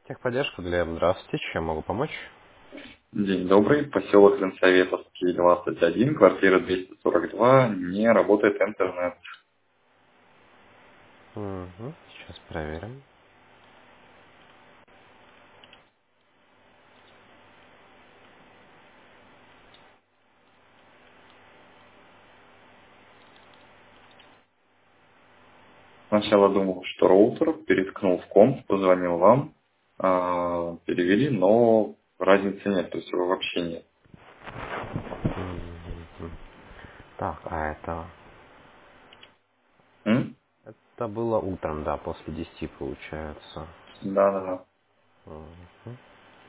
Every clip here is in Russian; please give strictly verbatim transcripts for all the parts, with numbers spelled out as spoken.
Техподдержка для здравствуйте, чем могу помочь? День добрый. Поселок Ленсоветовский, двадцать один, квартира двести сорок два. Не работает интернет. Угу, сейчас проверим. Сначала думал, что роутер, переткнул в комп, позвонил вам, а, перевели, но разницы нет, то есть его вообще нет. Мгм. Так, а это... М? Это было утром, да, после десяти получается. Да, да, да. Мгм.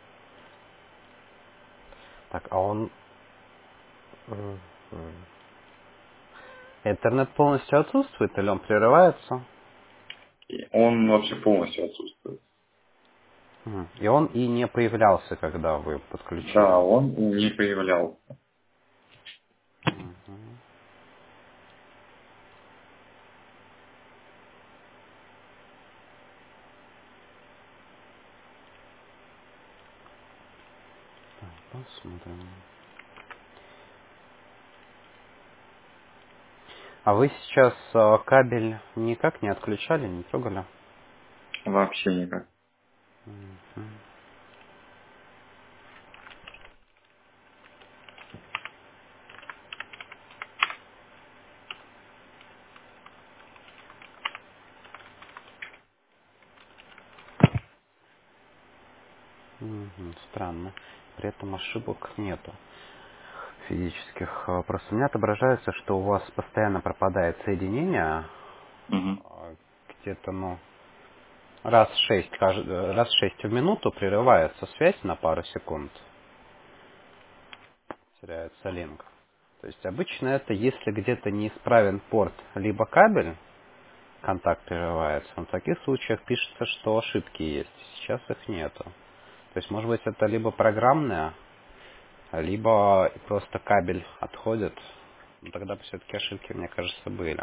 Так, а он... Мгм. Интернет полностью отсутствует или он прерывается? И он вообще полностью отсутствует. Мгм. И он и не появлялся, когда вы Да, подключили. он не появлялся. Мгм. Так, посмотрим. А вы сейчас э, кабель никак не отключали, не трогали? Вообще никак. Мгм. Мгм, странно. При этом ошибок нету физических. А, Просто у меня отображается, что у вас постоянно пропадает соединение. Мгм. а, Где-то, ну, раз шесть, кажд- э, раз шесть в минуту прерывается связь на пару секунд. Теряется линк. То есть обычно это, если где-то неисправен порт, либо кабель, контакт прерывается. Но в таких случаях пишется, что ошибки есть. Сейчас их нету. То есть, может быть, это либо программное, либо просто кабель отходит. Ну, тогда все-таки ошибки, мне кажется, были.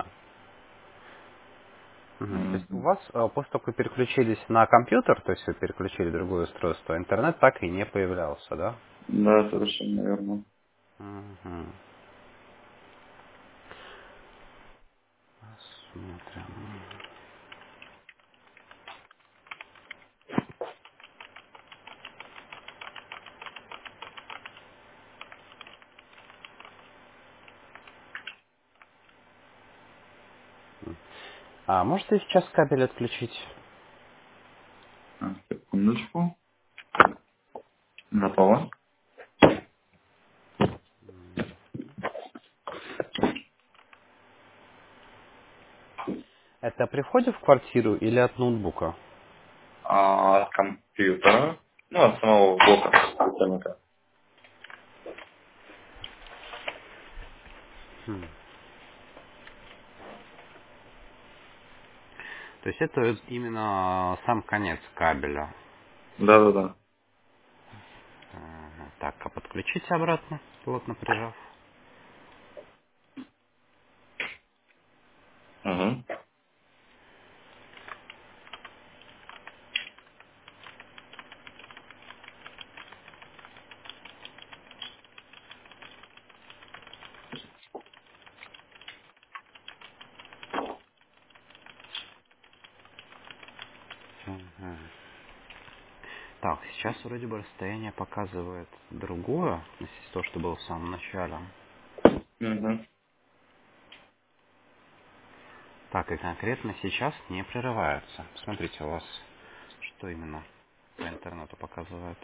Мгм. То есть у Мгм. вас, э, после того, как вы переключились на компьютер, то есть вы переключили другое устройство, интернет так и не появлялся, да? Да, совершенно верно. Мгм. Посмотрим. А можете сейчас кабель отключить? А, секундочку. Готово. Это при входе в квартиру или от ноутбука? А, от компьютера, ну, от самого блока светильника. Хм. То есть это именно сам конец кабеля. Да-да-да. Ага. Так, а подключите обратно, плотно прижав. Угу. Ага. Так, сейчас вроде бы расстояние показывает другое, относительно того, что было в самом начале. Угу. Так, и конкретно сейчас не прерывается. Смотрите, у вас что именно по интернету показывает?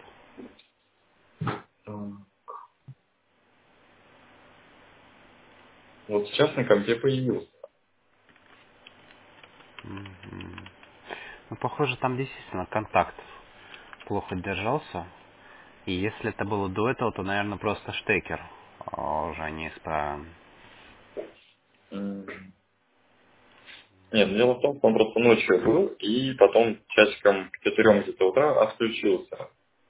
Вот сейчас на компе появился. Мгм. Ну, похоже, там действительно контакт плохо держался. И если это было до этого, то, наверное, просто штекер а, уже неисправен. М. Нет, дело в том, что он просто ночью был, и потом часиком к четырем где-то утра отключился.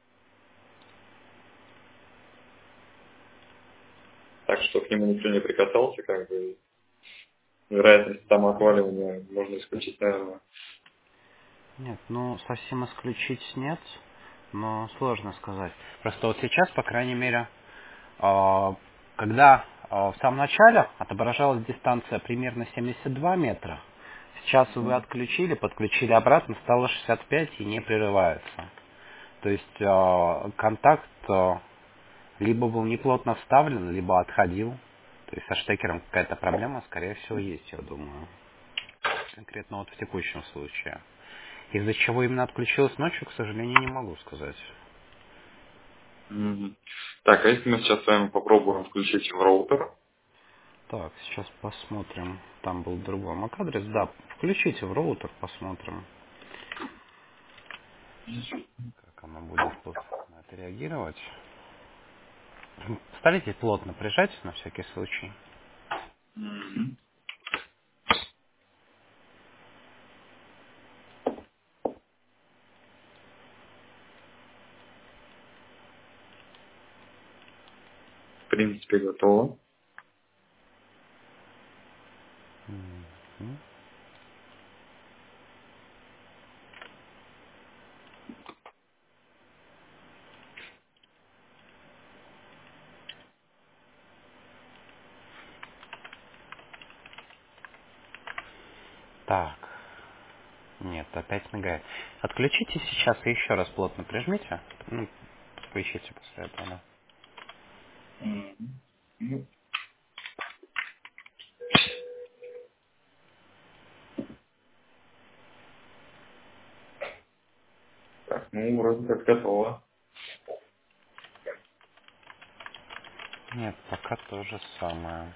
Так что к нему никто не прикасался, как бы вероятность там отваливания можно исключить, наверное. Нет, ну совсем исключить нет, но сложно сказать. Просто вот сейчас, по крайней мере, а, когда а, в самом начале отображалась дистанция примерно семьдесят два метра, сейчас вы Мгм. отключили, подключили обратно, стало шестьдесят пять и не прерывается. То есть а, контакт а, либо был неплотно вставлен, либо отходил. То есть со штекером какая-то проблема, скорее всего, есть, я думаю. Конкретно вот в текущем случае. Из-за чего именно отключилась ночью, к сожалению, не могу сказать. Мгм. Так, а если мы сейчас с вами попробуем включить в роутер? Так, сейчас посмотрим. Там был другой MAC-адрес. Да, включите в роутер, посмотрим, как оно будет тут на это реагировать. Старайтесь плотно прижать, на всякий случай. Мгм. В принципе, готово. Мгм. Так, нет, опять мигает. Отключите сейчас и еще раз плотно прижмите. Ну, включите после этого. Мгм. Ну, так, ну, вроде как готово. Нет, пока то же самое.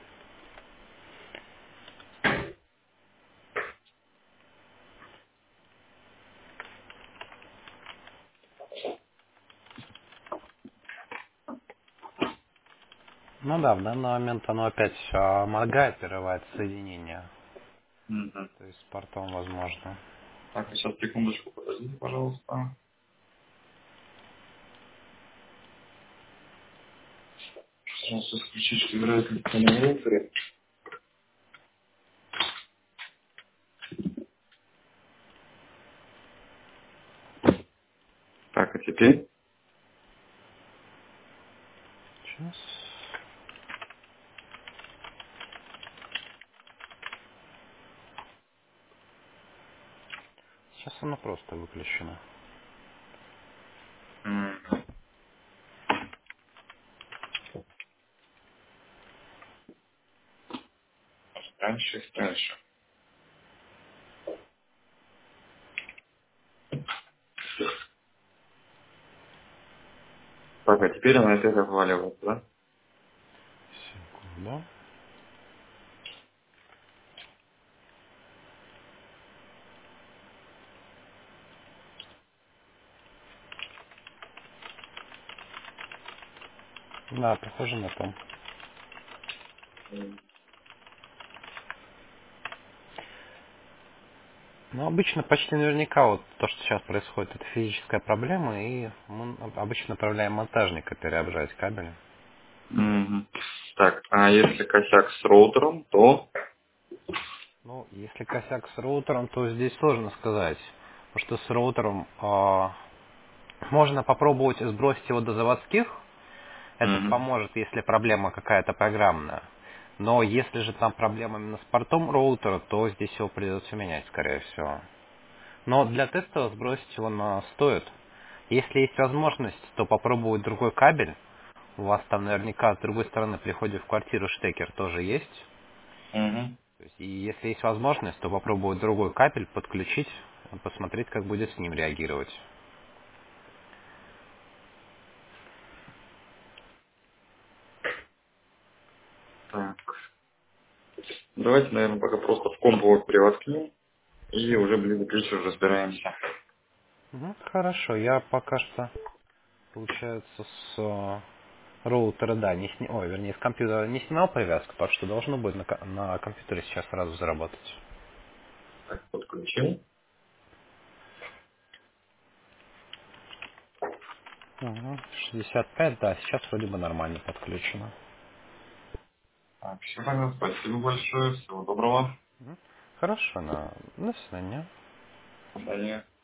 Ну да, в данный момент оно опять а, моргает, прерывает соединение. Мгм. То есть с портом возможно. Так, а сейчас секундочку, подождите, пожалуйста. Сразу исключить, что вероятно на роутере. Так, а теперь? Сейчас. Сейчас оно просто выключено. Мгм. Раньше, раньше. Так, а теперь она опять отваливается, да? Секунду. Да, похоже на то. Мгм. Но обычно почти наверняка вот то, что сейчас происходит, это физическая проблема, и мы обычно направляем монтажника переобжать кабель. Мгм. Так, а если косяк с роутером, то... Ну, если косяк с роутером, то здесь сложно сказать. Потому что с роутером а, можно попробовать сбросить его до заводских. Это Мгм. поможет, если проблема какая-то программная. Но если же там проблема именно с портом роутера, то здесь его придется менять, скорее всего. Но для теста сбросить его на стоит. Если есть возможность, то попробовать другой кабель. У вас там наверняка с другой стороны при входе в квартиру штекер тоже есть. Мгм. То есть, и если есть возможность, то попробовать другой кабель подключить, посмотреть, как будет с ним реагировать. Так. Давайте, наверное, пока просто в комп его привоткнем, и уже ближе к вечеру разбираемся. Мгм, хорошо, я пока что, получается, с э, роутера, да, не сни... Ой, вернее, с компьютера не снимал привязку, так что должно будет на, ко- на компьютере сейчас сразу заработать. Так, подключил. Угу. шестьдесят пять, да, сейчас вроде бы нормально подключено. Так, все понятно. Спасибо большое. Всего доброго. Мгм. Хорошо, на... до свидания. До свидания.